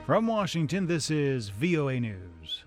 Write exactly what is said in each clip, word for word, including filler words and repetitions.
From Washington, this is V O A News.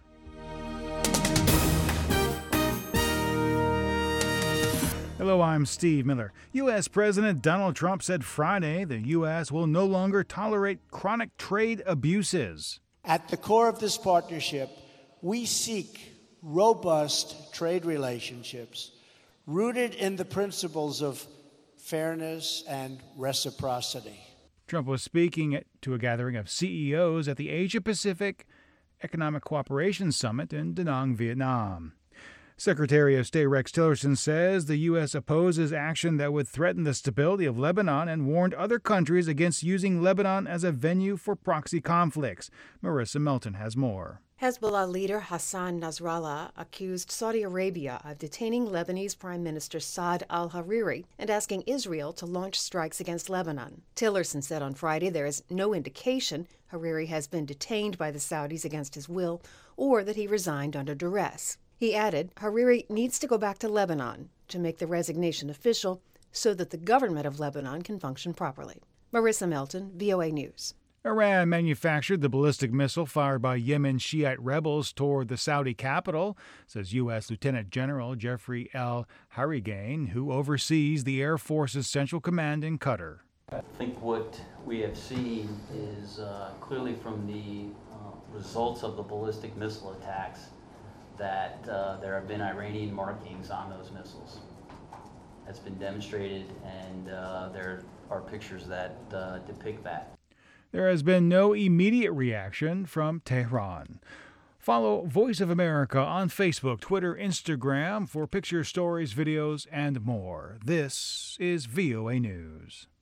Hello, I'm Steve Miller. U S. President Donald Trump said Friday the U S will no longer tolerate chronic trade abuses. At the core of this partnership, we seek robust trade relationships rooted in the principles of fairness and reciprocity. Trump was speaking to a gathering of C E Os at the Asia-Pacific Economic Cooperation Summit in Da Nang, Vietnam. Secretary of State Rex Tillerson says the U S opposes action that would threaten the stability of Lebanon and warned other countries against using Lebanon as a venue for proxy conflicts. Marissa Melton has more. Hezbollah leader Hassan Nasrallah accused Saudi Arabia of detaining Lebanese Prime Minister Saad al-Hariri and asking Israel to launch strikes against Lebanon. Tillerson said on Friday there is no indication Hariri has been detained by the Saudis against his will or that he resigned under duress. He added Hariri needs to go back to Lebanon to make the resignation official so that the government of Lebanon can function properly. Marissa Melton, V O A News. Iran manufactured the ballistic missile fired by Yemen Shiite rebels toward the Saudi capital, says U S. Lieutenant General Jeffrey L. Harrigan, who oversees the Air Force's Central Command in Qatar. I think what we have seen is uh, clearly from the uh, results of the ballistic missile attacks that uh, there have been Iranian markings on those missiles. That's been demonstrated, and uh, there are pictures that uh, depict that. There has been no immediate reaction from Tehran. Follow Voice of America on Facebook, Twitter, Instagram for pictures, stories, videos, and more. This is V O A News.